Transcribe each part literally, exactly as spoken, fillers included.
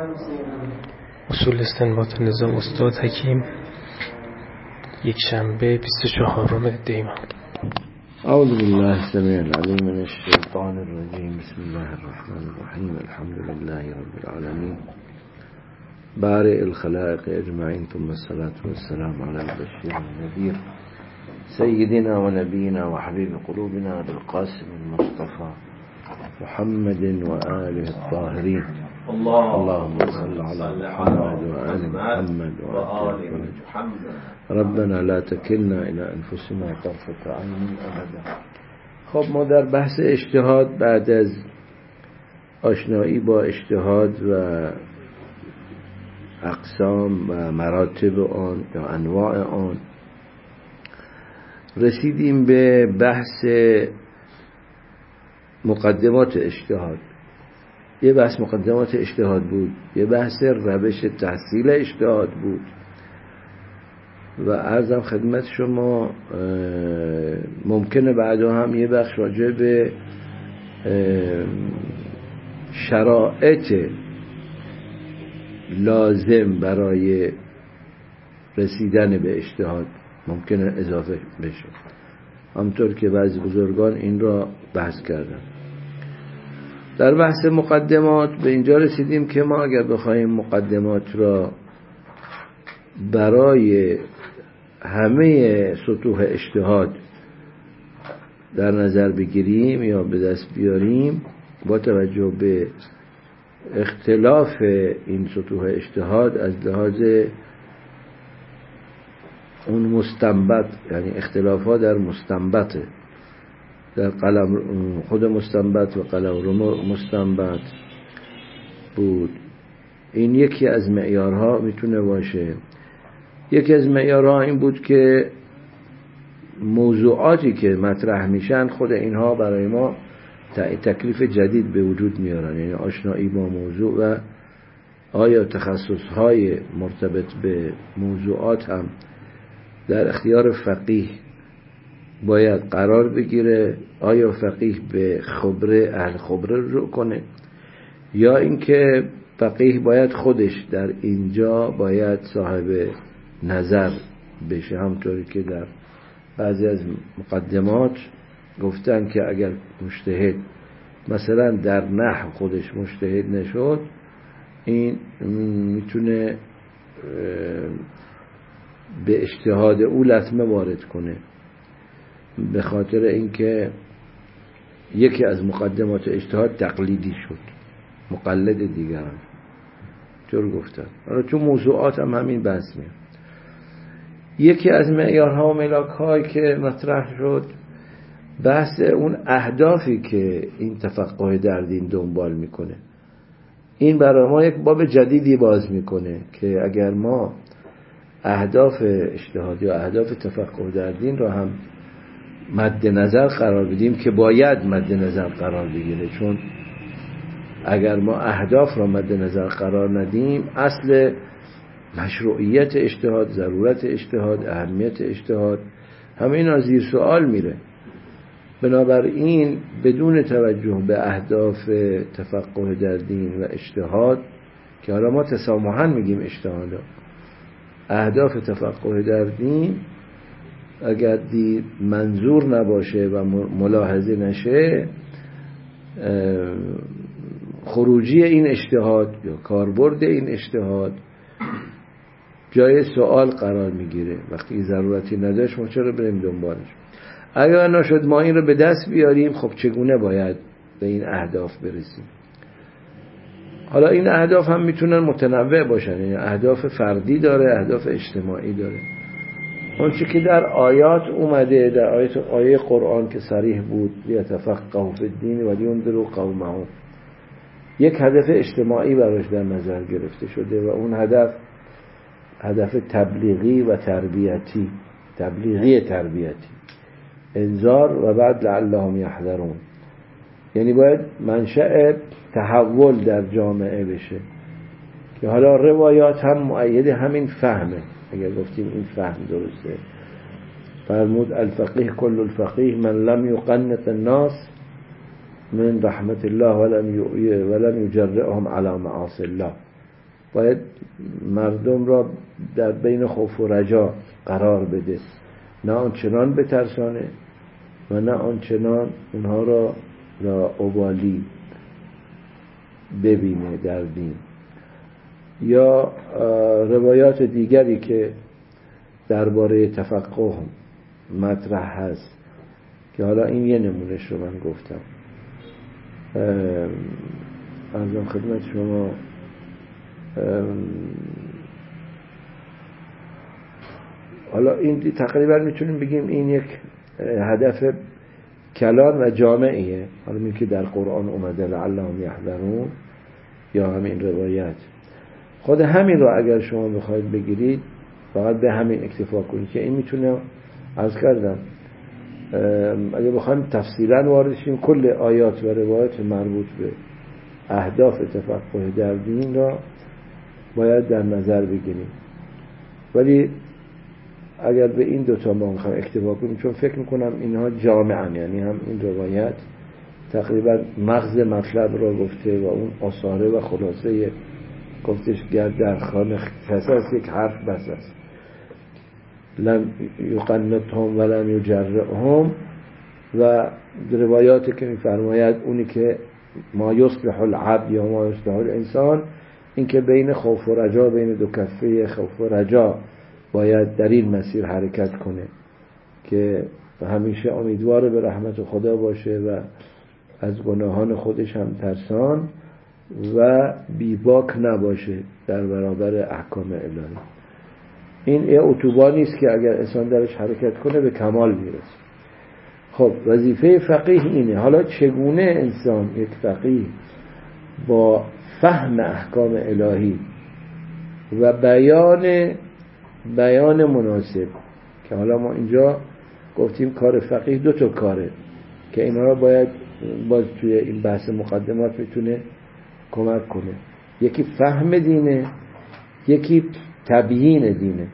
اصول استنباط نظام استاد حکیم، یک شنبه بیست و چهارم دی ماه. اعوذ بالله السمیع العلیم من الشیطان الرجیم. بسم الله الرحمن الرحیم. الحمد لله رب العالمین بارئ الخلائق اجمعین، ثم الصلاة والسلام على البشیر النذیر سیدنا و نبینا و حبیب قلوبنا بالقاسم المصطفى محمد و آله الطاهرین. اللهم صل على محمد و آل محمد و آل محمد. ربنا لا تكلنا الى انفسنا طرفة عین ابدا. خب ما در بحث اجتهاد بعد از آشنایی با اجتهاد و اقسام و مراتب آن یا انواع آن رسیدیم به بحث مقدمات اجتهاد. یه بحث مقدمات اجتهاد بود، یه بحث روش تحصیل اجتهاد بود و عرضم خدمت شما ممکنه بعدا هم یه بخش راجع به شرایط لازم برای رسیدن به اجتهاد ممکنه اضافه بشه، همطور که بعضی بزرگان این را بحث کردن. در بحث مقدمات به اینجا رسیدیم که ما اگر بخوایم مقدمات را برای همه سطوح اجتهاد در نظر بگیریم یا به دست بیاریم، با توجه به اختلاف این سطوح اجتهاد از لحاظ اون مستنبط، یعنی اختلافات در مستنبط، در قلم خود مستنبط و قلمرو مستنبط بود، این یکی از معیارها میتونه باشه. یکی از معیارها این بود که موضوعاتی که مطرح میشن خود اینها برای ما تکلیف جدید به وجود میارن، یعنی آشنایی با موضوع و آیا تخصصهای مرتبط به موضوعات هم در اختیار فقیه باید قرار بگیره، آیا فقیه به خبره اهل خبره رجوع کنه، یا اینکه فقیه باید خودش در اینجا باید صاحب نظر بشه. همطوری که در بعضی از مقدمات گفتن که اگر مجتهد مثلا در نحو خودش مجتهد نشد، این میتونه به اجتهاد او لطمه وارد کنه، به خاطر اینکه یکی از مقدمات اجتهاد تقلیدی شد، مقلد دیگران چون گفتن. حالا چون موضوعات هم همین بحث میاد. یکی از معیارها و ملاک‌هایی که مطرح شد بحث اون اهدافی که این تفقه در دین دنبال میکنه. این برای ما یک باب جدیدی باز میکنه که اگر ما اهداف اجتهاد یا اهداف تفقه در دین رو هم مد نظر قرار بدیم، که باید مد نظر قرار بگیره، چون اگر ما اهداف را مد نظر قرار ندیم اصل مشروعیت اجتهاد، ضرورت اجتهاد، اهمیت اجتهاد همه اینا زیر سوال میره. بنابراین بدون توجه به اهداف تفقه در دین و اجتهاد، که حالا ما تسامحاً میگیم اجتهاد، اهداف تفقه در دین اگر دی منظور نباشه و ملاحظه نشه، خروجی این اجتهاد یا کاربرد این اجتهاد جای سوال قرار میگیره. وقتی ضرورتی نداشت ما چرا بریم دنبالش؟ اگر نشد ما این رو به دست بیاریم، خب چگونه باید به این اهداف برسیم؟ حالا این اهداف هم میتونن متنوع باشن، یعنی اهداف فردی داره، اهداف اجتماعی داره. اون چی که در آیات اومده، در آیات آیه قرآن که صریح بود، لیتفقهوا فی الدین و لینذروا قومهم، یک هدف اجتماعی براش در نظر گرفته شده و اون هدف هدف تبلیغی و تربیتی، تبلیغی تربیتی، انذار و بعد لعلهم یحذرون، یعنی باید منشأ تحول در جامعه بشه. که حالا روایات هم مؤید همین فهمه. اگر گفتیم این فهم درسته، فرمود الفقیه کل الفقیه من لم یقنط الناس من رحمت الله ولم ولم یجرئهم علی معاصی الله. باید مردم را در بین خوف و رجا قرار بده، نه آنچنان بترسانه و نه آنچنان اونها را لا ابالی ببینه در دین. یا روایات دیگری که درباره تفقه مطرح هست که حالا این یه نمونهش رو من گفتم. عرضم خدمت شما حالا این تقریبا میتونیم بگیم این یک هدف کلان و جامعیه، حالا این که در قرآن اومده لعلهم یحذرون یا همین روایت. خود همین رو اگر شما بخواید بگیرید فقط به همین اکتفا کنید که این میتونه، عرض کردم اگه بخوایم تفصیلا وارد شیم کل آیات و روایات مربوط به اهداف تفقه در دین را باید در نظر بگیریم. ولی اگر به این دوتا ما میخوایم اکتفا کنیم، چون فکر میکنم اینها جامعن، یعنی هم این روایت تقریبا مغز مطلب را گفته و اون آثاره و خلاصه گفتش گرد در خانه خساس یک حرف بس است، لم یقنطهم ولم یجرعهم. و روایاتی که میفرماید اونی که ما یصلح العبد یا ما یصلح الانسان، این که بین خوف و رجا، بین دو کفه خوف و رجا باید در این مسیر حرکت کنه که همیشه امیدوار به رحمت خدا باشه و از گناهان خودش هم ترسان و بیباک نباشه در برابر احکام الهی. این یه اتوبانی است که اگر انسان درش حرکت کنه به کمال میرسه. خب وظیفه فقیه اینه. حالا چگونه انسان یک فقیه با فهم احکام الهی و بیان بیان مناسب، که حالا ما اینجا گفتیم کار فقیه دو تا کاره که اینا را باید باز توی این بحث مقدمات میتونه کمک کنه. یکی فهم دینه، یکی تبیین دینه.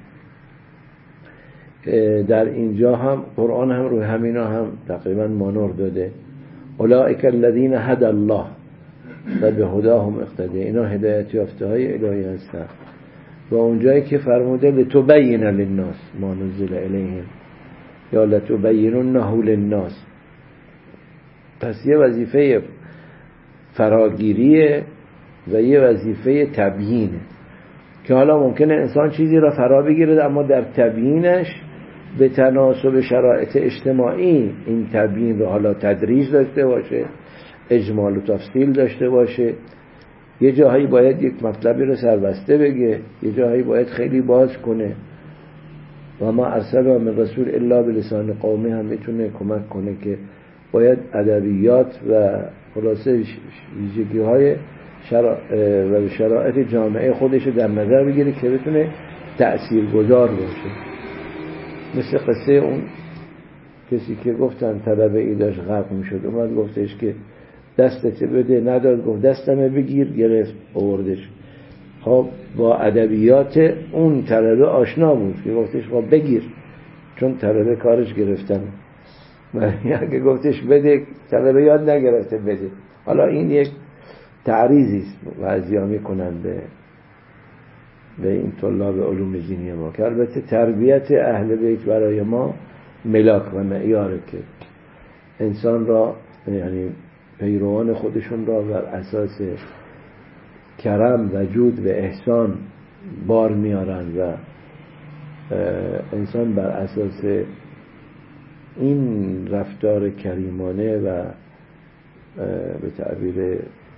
در اینجا هم قرآن هم روی همینا هم تقریبا مانور داده. اولئک الذین هدی الله و به هداهم اقتدی. اینا هدایت یافته های الهی هستن. و اونجایی که فرموده لتبین للناس ما نزل الیهم یا لتبیننه للناس، پس یه وظیفه فراگیریه و یه وظیفه تبیینه که حالا ممکنه انسان چیزی را فرا بگیره اما در تبیینش به تناسب شرایط اجتماعی این تبیین رو حالا تدریج داشته باشه، اجمال و تفصیل داشته باشه. یه جاهایی باید یک مطلبی رو سربسته بگه، یه جاهایی باید خیلی باز کنه. و ما ارسلنا من رسول الا بلسان قومی هم میتونه کمک کنه که باید ادبیات و خلاصه ویژگی های شرا... و شرایط جامعه خودش در نظر بگیره که بتونه تأثیرگذار باشه. مثل قصه اون کسی که گفتن طلبه ای داشت غرق میشد، اومد گفتش که دستت بده، نداد، گفت دستمه بگیر، گرفت آوردش. خب با ادبیات اون طلبه آشنا بود که گفتش خب بگیر، چون طلبه کارش گرفتن. و اگه گفتش بده، طلبه یاد نگرفته بده. حالا این یک تعریضی است وعظیا میکنن به به این طلاب علوم دینی ما که البته تربیت اهل بیت برای ما ملاک و معیاره که انسان را، یعنی پیروان خودشون را بر اساس کرم و جود و احسان بار میارن و انسان بر اساس این رفتار کریمانه و به تعبیر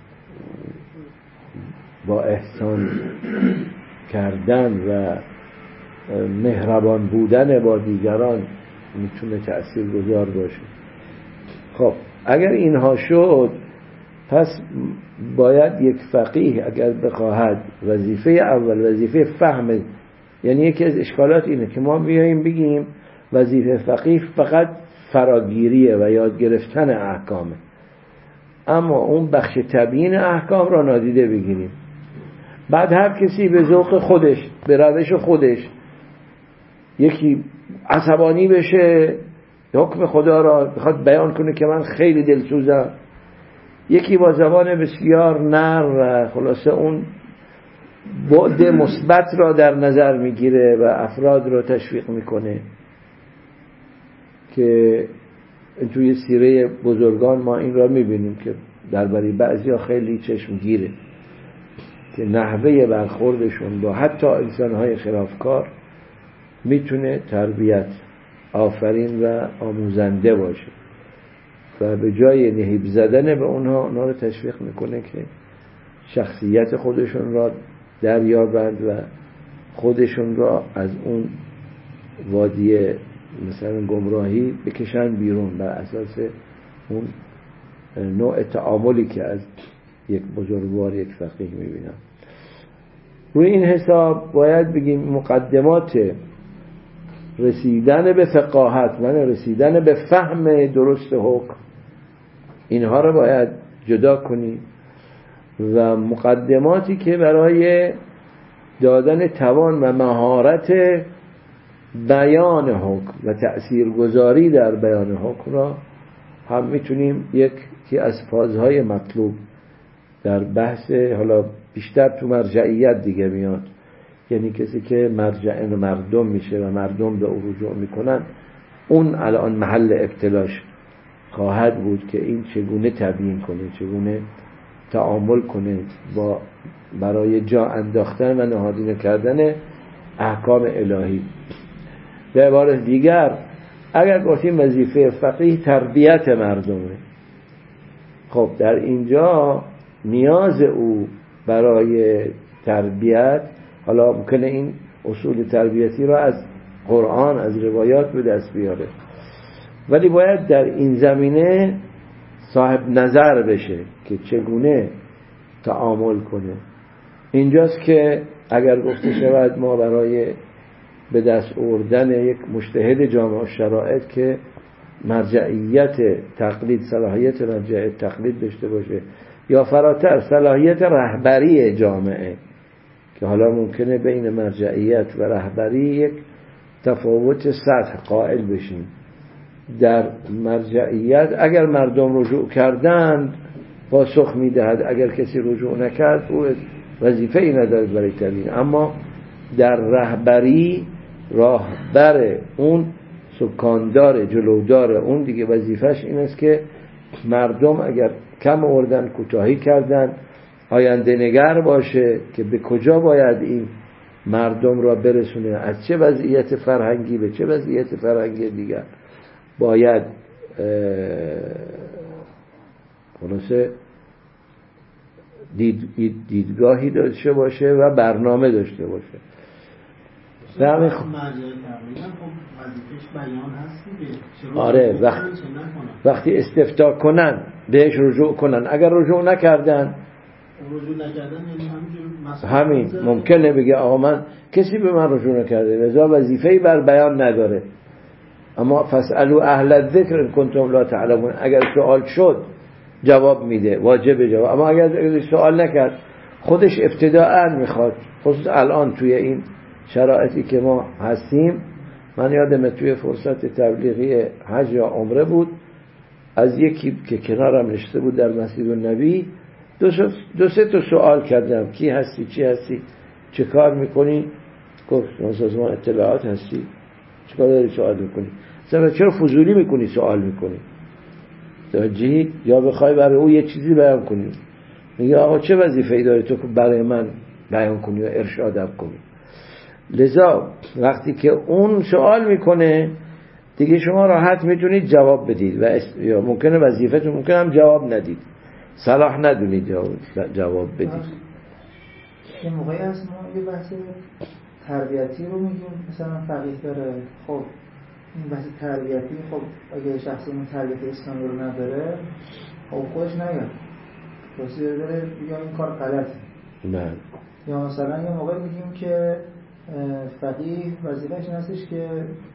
با احسان کردن و مهربان بودن با دیگران میتونه تأثیر گذار باشه. خب اگر اینها شد، پس باید یک فقیه اگر بخواهد وظیفه اول وظیفه فهم، یعنی یکی از اشکالات اینه که ما بیاییم بگیم وظیفه فقیه فقط فراگیریه و یاد گرفتن احکامه، اما اون بخش تبیین احکام را نادیده بگیریم. بعد هر کسی به ذوق خودش، به روش خودش، یکی عصبانی بشه حکم خدا را بخواد بیان کنه که من خیلی دلسوزم، یکی با زبان بسیار نرم و خلاصه اون بعد مثبت را در نظر میگیره و افراد را تشویق میکنه که توی سیره بزرگان ما این را میبینیم که درباره بعضیا خیلی چشمگیره که نحوه برخوردشون با حتی انسانهای خلافکار میتونه تربیت آفرین و آموزنده باشه و به جای نهیب زدن به اونها اونها رو تشویق میکنه که شخصیت خودشون را دریابند و خودشون را از اون وادی مثلا گمراهی بکشن بیرون بر اساس اون نوع تعاملی که از یک بزرگوار یک فقیه میبینم. روی این حساب باید بگیم مقدمات رسیدن به فقاهت و رسیدن به فهم درست حکم اینها رو باید جدا کنی و مقدماتی که برای دادن توان و مهارت بیان حکم و تأثیرگذاری در بیان حکم را هم میتونیم یکی از فازهای مطلوب در بحث حالا بیشتر تو مرجعیت دیگه میاد، یعنی کسی که مرجع مردم میشه و مردم به او رجوع میکنن، اون الان محل ابتلاش خواهد بود که این چگونه تبیین کنه، چگونه تعامل کنه با برای جا انداختن و نهادینه کردن احکام الهی. به عبارت دیگر اگر گفتیم وظیفه فقیه تربیت مردمه، خب در اینجا نیاز او برای تربیت، حالا ممکنه این اصول تربیتی را از قرآن از روایات به دست بیاره، ولی باید در این زمینه صاحب نظر بشه که چگونه تعامل کنه. اینجاست که اگر گفته شود ما برای به دست آوردن یک مجتهد جامع الشرائط که مرجعیت تقلید، صلاحیت مرجعیت تقلید داشته باشه یا فراتر صلاحیت رهبری جامعه، که حالا ممکنه بین مرجعیت و رهبری یک تفاوت سطح قائل بشیم. در مرجعیت اگر مردم رجوع کردند پاسخ میدهد، اگر کسی رجوع نکرد او وظیفه ای ندارد برای تبیین. اما در رهبری راهبر اون سکاندار جلودار اون دیگه وظیفش این است که مردم اگر کم آوردن کوتاهی کردن آینده نگر باشه که به کجا باید این مردم را برسونه، از چه وضعیت فرهنگی به چه وضعیت فرهنگی دیگر باید خلاصه دید، دیدگاهی داشته باشه و برنامه داشته باشه. همین خب وظیفه‌اش بیان هست دیگه. آره، وقت وقتی استفتاء کنن بهش رجوع کنن، اگر رجوع نکردن رجوع نکردن یعنی همین همین ممکنه بگه آقا من کسی به من رجوع نکرده لذا وظیفه‌ای بر بیان نداره. اما فاسألوا اهل الذکر ان کنتم لا تعلمون، اگر سوال شد جواب میده، واجب جواب. اما اگر سوال نکرد خودش ابتداءً میخواد، خصوص الان توی این شرایطی که ما هستیم. من یادم توی فرصت تبلیغی حج یا عمره بود، از یکی که کنارم نشسته بود در مسجد النبی دو, دو سه تا سوال کردم، کی هستی، چی هستی، چه کار میکنی؟ گفت سازمان اطلاعات هستی. چه کار داری سوال میکنی؟ مثلا چرا فضولی میکنی سوال میکنی؟ توجهی یا بخوای برای او یه چیزی بیان کنی، میگه آقا چه وظیفه‌ای داری تو که برای من بیان کنی و ارشادم کنی؟ لذا وقتی که اون سوال میکنه دیگه شما راحت میتونید جواب بدید و است... یا ممکنه وظیفتون ممکنه هم جواب ندید، صلاح ندونید جواب, جواب بدید. این موقعی هست ما یه بحث تربیتی رو میگیم، مثلا فقیه داره، خب این بحث تربیتی، خب اگه شخص اون تربیت اسلامی رو نداره خب خودش نیاد راستی داره یا این کار غلطه. نه یا مثلا یه موقع میگیم که فقیه وظیفه‌اش این هستش که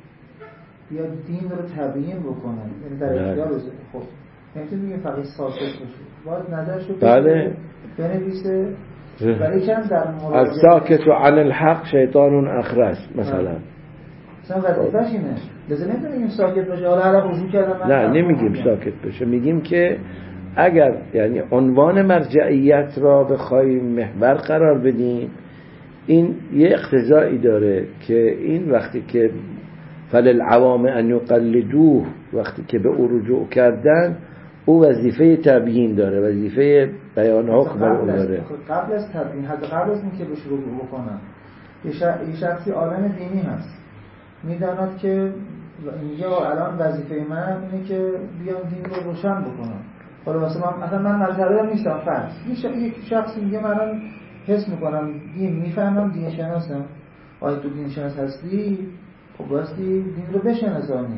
یا دین رو تبیین بکنه، یعنی در اختیار بذاره. خب نمیتونیم بگیم فقیه ساکت باشه، باید نظرش رو بله بنویسه. ولی چند در مورد الساکت عن الحق شیطان اخرس مثلا مثلا وظیفه‌ش اینه، لازم نمیگیم ساکت باشه حالا هر رجوع کردم. نه نمیگیم ساکت باشه، میگیم که اگر یعنی عنوان مرجعیت را بخوایم محور قرار بدیم این یه اقتضایی داره که این وقتی که فللعوام ان یقلدوه، وقتی که به او رجوع کردن، او وظیفه تبیین داره، وظیفه بیان حکم بر اون داره. قبل از تبیین، حتی قبل از اینکه بهش رجوع بکنن، یه شخصی عالم دینی هست، میداند که میگه الان وظیفه من اینه که بیام دین رو روشن بکنم. حالا واسه من اصلا من مذهبی نیستم، فرض یک شخصی میگه من الان حس میکنم دین میفهمم، دین شناسم. آیا تو دین شناس هستی؟ خب باستی دین رو بشناسانی.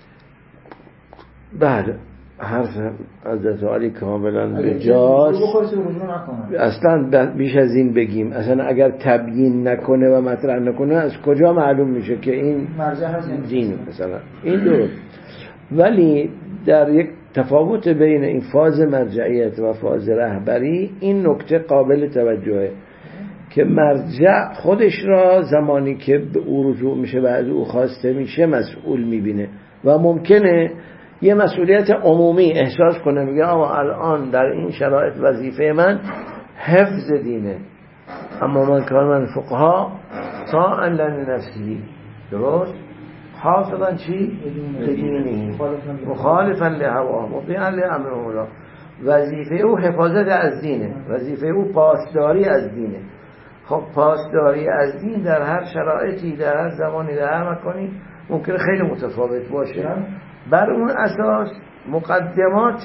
بله، حرف حضرت علی کاملا به جاست. اصلا بیش از این بگیم، اصلا اگر تبیین نکنه و مطرح نکنه از کجا معلوم میشه که این دین مثلا این درست. ولی در یک تفاوت بین این فاز مرجعیت و فاز رهبری، این نکته قابل توجهه که مرجع خودش را زمانی که به او رجوع میشه و از او خواسته میشه مسئول میبینه و ممکنه یه مسئولیت عمومی احساس کنه، میگه آقا الان در این شرایط وظیفه من حفظ دینه، اما من کار من فقها تا ان لنفسی، درست؟ حافظا چی؟ دینی مخالفا لهوا مطیعا لامر مولا. وظیفه او حفاظت از دینه، وظیفه او پاسداری از دینه. خب پاسداری از دین در هر شرایطی، در هر زمانی، در هر مکانی ممکنه خیلی متفاوت باشه. بر اون اساس مقدمات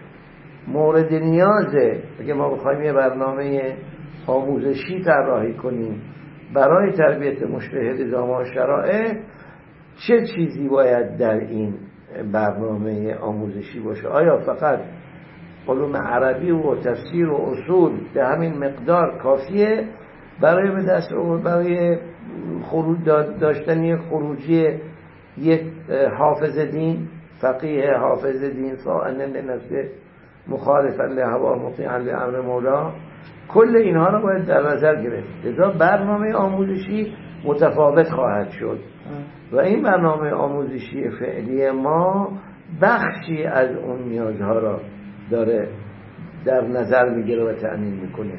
مورد نیازه. اگه ما بخوایم یه برنامه آموزشی طراحی کنیم برای تربیت مجتهد زمان شرایط، چه چیزی باید در این برنامه آموزشی باشه؟ آیا فقط علوم عربی و تفسیر و اصول به همین مقدار کافیه برای به دست آوردن، برای خروج داشتن خروجی یک حافظ دین، فقیه حافظ دین صائن لنفسه مخالفا لهوا مطیعا لامر مولا؟ کل اینها رو باید در نظر گرفت. لذا برنامه آموزشی متفاوت خواهد شد و این برنامه آموزشی فعلی ما بخشی از اون نیازها را داره در نظر میگیره و تأمین میکنه.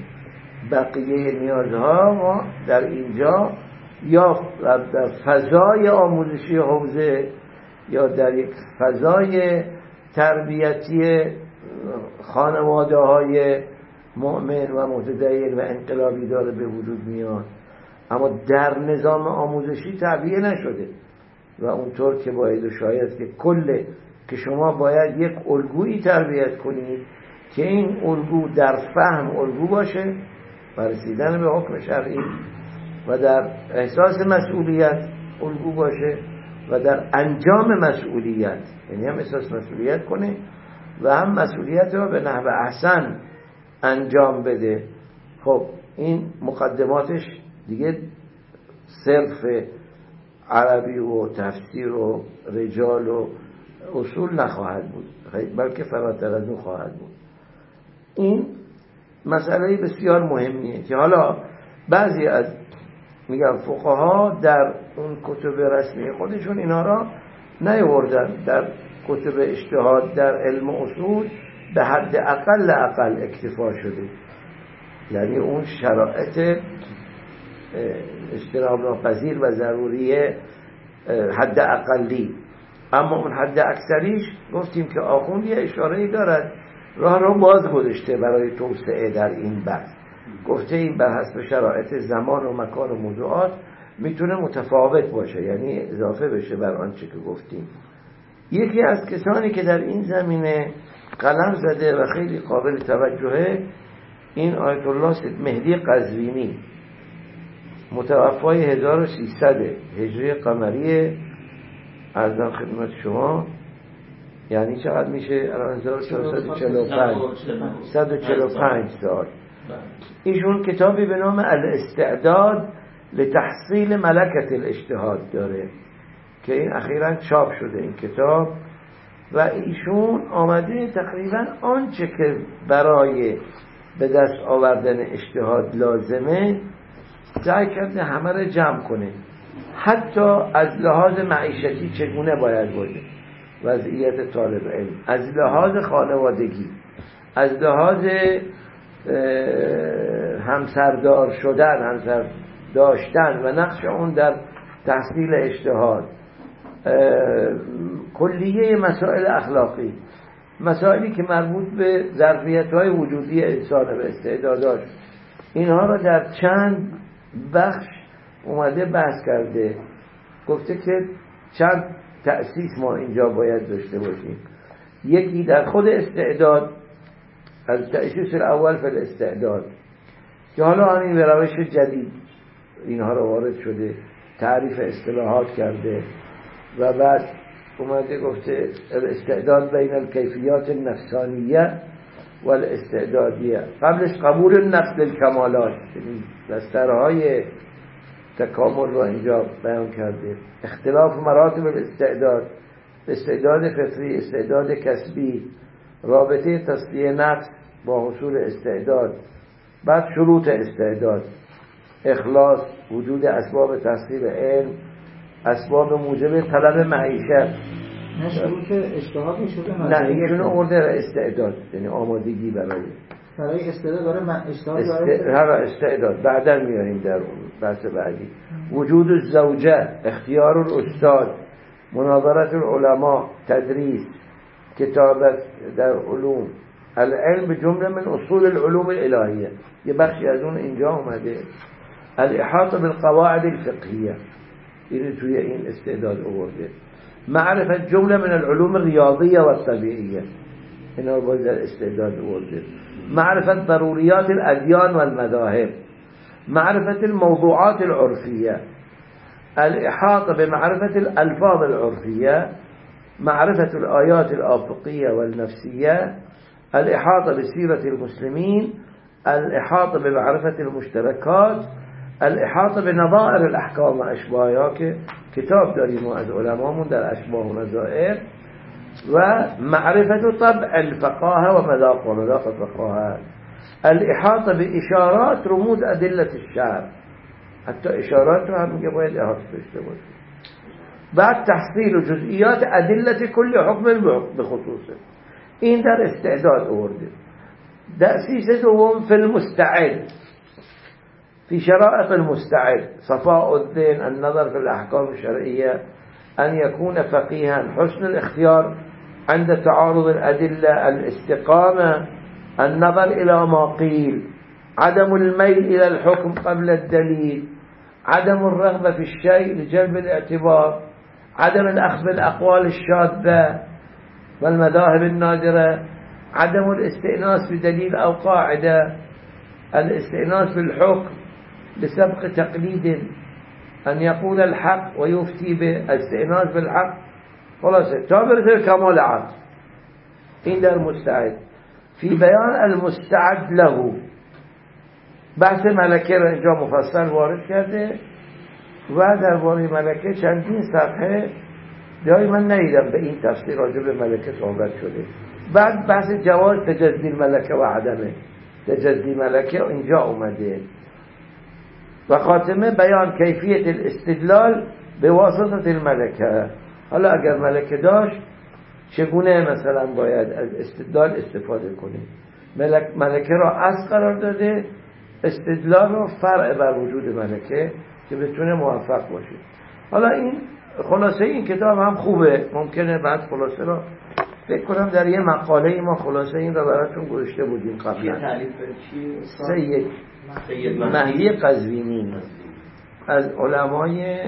بقیه نیازها ما در اینجا یا در فضای آموزشی حوزه یا در یک فضای تربیتی خانواده های مؤمن و متدین و انقلابی داره به وجود میاد، اما در نظام آموزشی تعبیه نشده و اونطور که باید و شاید که کل که شما باید یک الگویی تربیت کنید که این الگو در فهم الگو باشه و رسیدن به حکم شرعی و در احساس مسئولیت الگو باشه و در انجام مسئولیت، یعنی هم احساس مسئولیت کنه و هم مسئولیت رو به نحو احسن انجام بده. خب این مقدماتش دیگه صرف عربی و تفسیر و رجال و اصول نخواهد بود، بلکه فراتر از اون خواهد بود. این مسئله بسیار مهمیه که حالا بعضی از میگم فقها در اون کتب رسمی خودشون اینا را نیاوردن، در کتب اجتهاد در علم اصول به حد اقل اقل اکتفا شده، یعنی اون شرایط اجتناب ناپذیر و ضروری حد اقلی. اما اون حد اکثریش گفتیم که آخوند یه اشاره‌ای دارد، راه رو باز گذاشته برای توسعه در این بحث. گفته این بر حسب شرایط زمان و مکان و موضوعات میتونه متفاوت باشه، یعنی اضافه بشه بر آنچه که گفتیم. یکی از کسانی که در این زمینه قلم زده و خیلی قابل توجهه این آیت الله سید مهدی قزوینی، متوفای هزار و سیصد هجری قمری، عرضم خدمت شما یعنی چقدر میشه الان؟ هزار و چهارصد و چهل و پنج صد و چهل و پنج سال. ایشون کتابی به نام الاستعداد لتحصیل ملکت الاجتهاد داره که این اخیراً چاپ شده این کتاب، و ایشون آمده تقریباً آنچه که برای به دست آوردن اجتهاد لازمه سعی کرده همه رو جمع کنه، حتی از لحاظ معیشتی چگونه باید باشه وضعیت طالب علم، از لحاظ خانوادگی، از لحاظ همسردار شدن، همسر داشتن و نقش اون در تحصیل اجتهاد، کلیه مسائل اخلاقی، مسائلی که مربوط به ظرفیت‌های وجودی انسان و استعداداش، اینها را در چند بخش اومده بحث کرده. گفته که چند تأسیس ما اینجا باید داشته باشیم. یکی در خود استعداد، از تأسیس الاول فی الاستعداد، که حالا همین به روش جدید اینها را وارد شده، تعریف اصطلاحات کرده و بعد اومده گفته الاستعداد بین الکیفیات النفسانیه و الاستعدادیه. قبلش قبول النفس للکمالات، یعنی بسترهای تکامل رو اینجا بیان کرده. اختلاف مراتب الاستعداد، استعداد فطری، استعداد کسبی، رابطه تصفیه نفس با حصول استعداد، بعد شروط استعداد، اخلاص، وجود اسباب تحصیل علم، اسباب موجب طلب معیشت. نه شروط اجتهاد میشده، نه اینشون ارده استعداد، یعنی آمادگی برای برای استعداد داره من اجتهاد داره استعداد. بعدا میاریم در بحث بعدی. وجود الزوجه، اختیار الاستاد، مناظرت العلماء، تدریس، کتابت در علوم، العلم به جمله من اصول العلوم الالهیه، یه بخشی از اون اینجا اومده. الاحاطه بالقواعد الفقهیه، این توی این استعداد آورده. معرفت جمله من العلوم الریاضیه و الطبیعیه، اینا رو باید در استعداد آورده. معرفت ضروریات الادیان و المذاهب، معرفت الموضوعات العرفیه، الاحاطه بمعرفت الالفاظ العرفیه، معرفت الآيات الآفقية والنفسية، الإحاطة بسيرة المسلمين، الإحاطة بمعرفة المشتركات، الإحاطة بنظائر الأحكام وأشباهها، که کتاب داریم از علمامون در اشباه و نظائر، و معرفة طبع الفقاهة ومذاق ومذاق الفقاهة، الإحاطة بإشارات رموز أدلة الشعر، حتی اشارات رو هم میگه باید احاطه داشته باشیم. بعد تحصیل جزئیات ادله کل حکم بخصوصه، این در استعداد آورده. تأسیس دوم فی المستعد، في شرائط المستعد، صفاء الذهن، النظر في الأحكام الشرعية، أن يكون فقيها، حسن الاختيار عند تعارض الأدلة، الاستقامة، النظر إلى ما قيل، عدم الميل إلى الحكم قبل الدليل، عدم الرغبة في الشيء لجلب الاعتبار، عدم الأخذ بالأقوال الشاذة والمذاهب النادرة، عدم الاستئناس بدليل أو قاعدة، الاستئناس بالحكم لسبق تقليد، أن يقول الحق ويفتي بالاستئناس بالحق، خلاصة تابر كمال عقل. این در مستعد. في بيان المستعد له، بحث ملکه را اینجا مفصل وارد کرده و درباره ملکه چندین صفحه جایی من ندیدم به این تفسیر راجع به ملکه صحبت شده. بعد بحث جواز تجدی ملکه و عدمه، تجدی ملکه اینجا اومده. و خاتمه بیان کیفیت الاستدلال به واسطه الملکه، حالا اگر ملکه داشت چگونه مثلا باید از استدلال استفاده کنیم. ملک ملکه را اصل قرار داده، استدلال رو فرع بر وجود ملکه که بتونه موفق باشه. حالا این خلاصه این کتاب هم خوبه، ممکنه بعد خلاصه را فکر کنم در یه مقاله ما خلاصه این را براتون گذاشته بودیم قبلا. سید مهدی قزوینی از علمای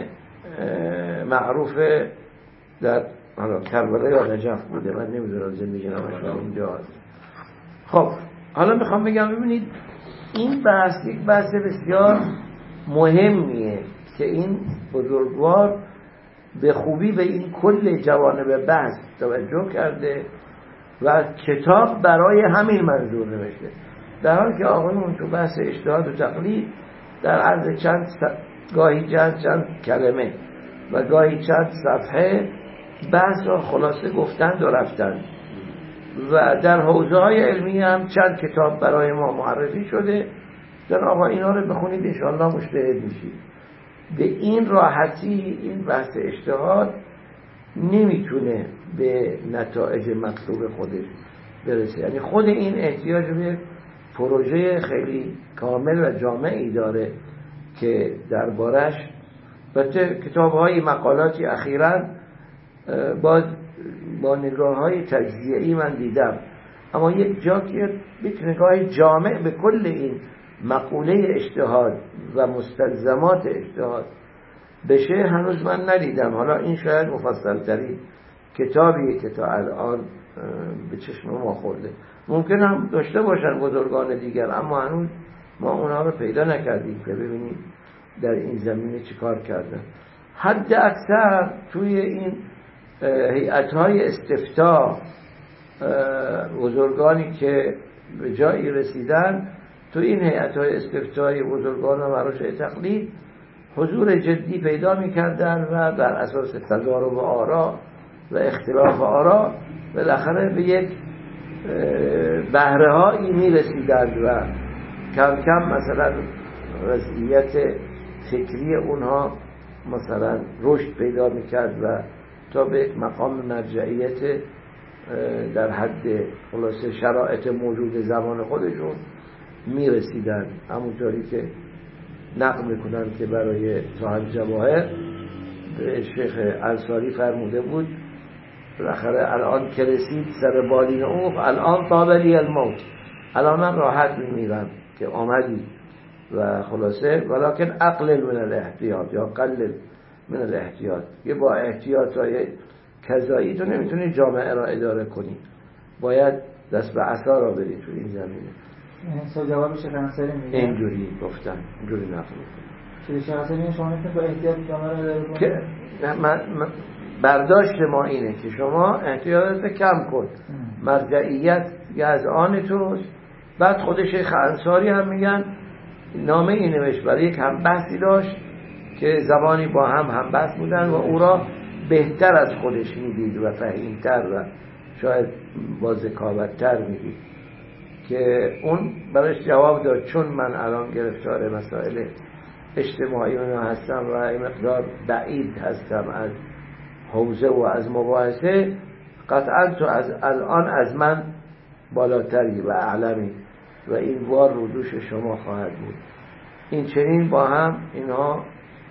معروف در کربلا یا نجف بوده، من نمیدونم زندگی نامش اونجا هست. خب حالا میخوام بگم ببینید این بحث یک بحث بسیار مهمیه که این بزرگوار به خوبی به این کل جوانب بحث توجه کرده و کتاب برای همین منظور نوشته، در حالی که آقایون تو بحث اجتهاد و تقلید در عرض چند س... گاهی چند چند کلمه و گاهی چند صفحه بحث را خلاصه گفتند و رفتند و در حوزه های علمی هم چند کتاب برای ما معرفی شده. در آقا اینا رو بخونید انشاءالله مجتهد میشید. به این راحتی این بحث اجتهاد نمیتونه به نتایج مطلوب خودش برسه، یعنی خود این احتیاج به پروژه خیلی کامل و جامعی داره که دربارش البته کتاب‌های مقالاتی اخیراً باز با نگاه‌های تجزیه‌ای من دیدم، اما یک جا که یک نگاه جامع به کل این مقوله اجتهاد و مستلزمات اجتهاد بشه هنوز من ندیدم. حالا این شاید مفصل‌ترین کتابیه که تا الان به چشم ما خورده. ممکن هم داشته باشن بزرگان دیگر، اما هنوز ما اونها رو پیدا نکردیم که ببینیم در این زمینه چی کار کردن. حد اکثر توی این هیئت‌های استفتاء بزرگانی که به جایی رسیدن، تو این هیئت‌های استفتایی بزرگان و مراجع تقلید حضور جدی پیدا می‌کردن و بر اساس تضارب آرا و اختلاف آرا بالاخره به یک بهره‌هایی می‌رسیدند و کم کم مثلا وضعیت فکری اونها مثلا رشد پیدا می‌کرد و تا به یک مقام مرجعیت در حد خلاصه شرایط موجود زمان خودشون میرسیدن. همونطوری که نقل میکنن که برای صاحب جواهر به شیخ انصاری فرموده بود بالاخره الان که رسید سر بالین او، الان طابلی الموت، الان من راحت میمیرم که آمدی و خلاصه ولکن اقلل من الاحتیاط یا قلل من الاحتیاط، یه با احتیاط های کذایی تو نمیتونی جامعه را اداره کنی، باید دست به عصا را بری تو این زمینه. این جواب شیخ انصاری میگه اینجوری گفتن، اینجوری نقل میکنن. شیخ انصاری شما میتونید با احتیاط جامعه را اداره کنید که من برداشت ما اینه که شما احتیاطات کم کن، مرجعیت از آن توست. بعد خود شیخ انصاری هم میگن نامه ای نوشت برای یک هم بحثی داشت که زبانی با هم هم بحث بودن و او را بهتر از خودش میدید و فهیمتر و شاید با ذکاوت‌تر میدید که اون براش جواب داد چون من الان گرفتار مسائل اجتماعی اونا هستم و این مقدار بعید هستم از حوزه و از مباحثه، قطعا تو از الان از من بالاتری و اعلمی و این بار رو دوش شما خواهد بود. این چنین با هم اینها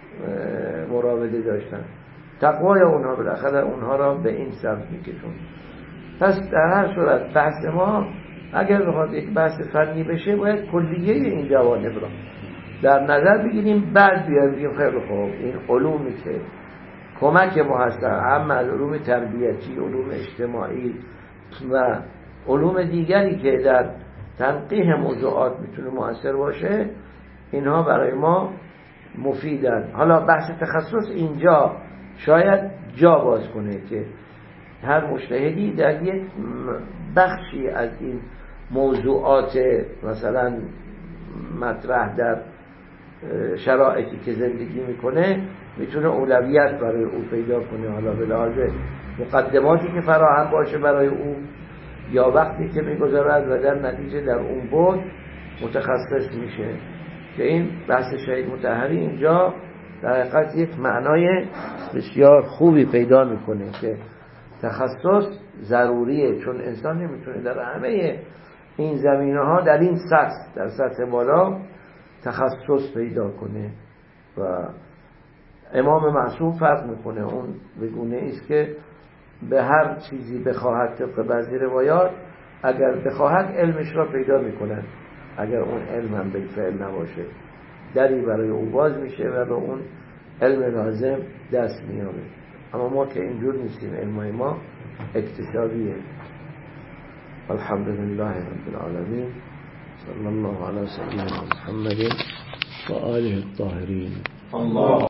مراوده داشتن. تقوای اونها بالاخره اونها را به این سمت میکشون. پس در هر صورت بحث ما اگر بخواد یک بحث فنی بشه باید کلیه این جوانب را در نظر بگیریم، بعد بیایم بگیم خیلی خوب این علومی که کمک ما هستن، اما علوم تربیتی، علوم اجتماعی و علوم دیگری که در تنقیح موضوعات میتونه مؤثر باشه، اینها برای ما مفیدن. حالا بحث تخصص اینجا شاید جا باز کنه که هر مجتهدی در یک بخشی از این موضوعات مثلا مطرح در شرایطی که زندگی میکنه میتونه اولویت برای او پیدا کنه، حالا به لحاظ مقدماتی که فراهم باشه برای او یا وقتی که میگذارد و در نتیجه در اون بود متخصص میشه. که این بحث شهید مطهری اینجا در حقیقت یک معنای بسیار خوبی پیدا میکنه که تخصص ضروریه، چون انسان نمیتونه در همه این زمینه ها در این سطح در سطح بالا تخصص پیدا کنه. و امام معصوم فرق میکنه، اون بگونه ایست که به هر چیزی بخواهد طبق بعضی روایات اگر بخواهد علمش را پیدا میکنن، اگر اون علم هم بالفعل نباشه دری برای او باز میشه و به اون علم لازم دست میاره. اما ما که اینجور نیستیم، علم ما اکتسابیه. الحمدلله رب العالمین، صلی الله علی سیدنا محمد و آله الطاهرین.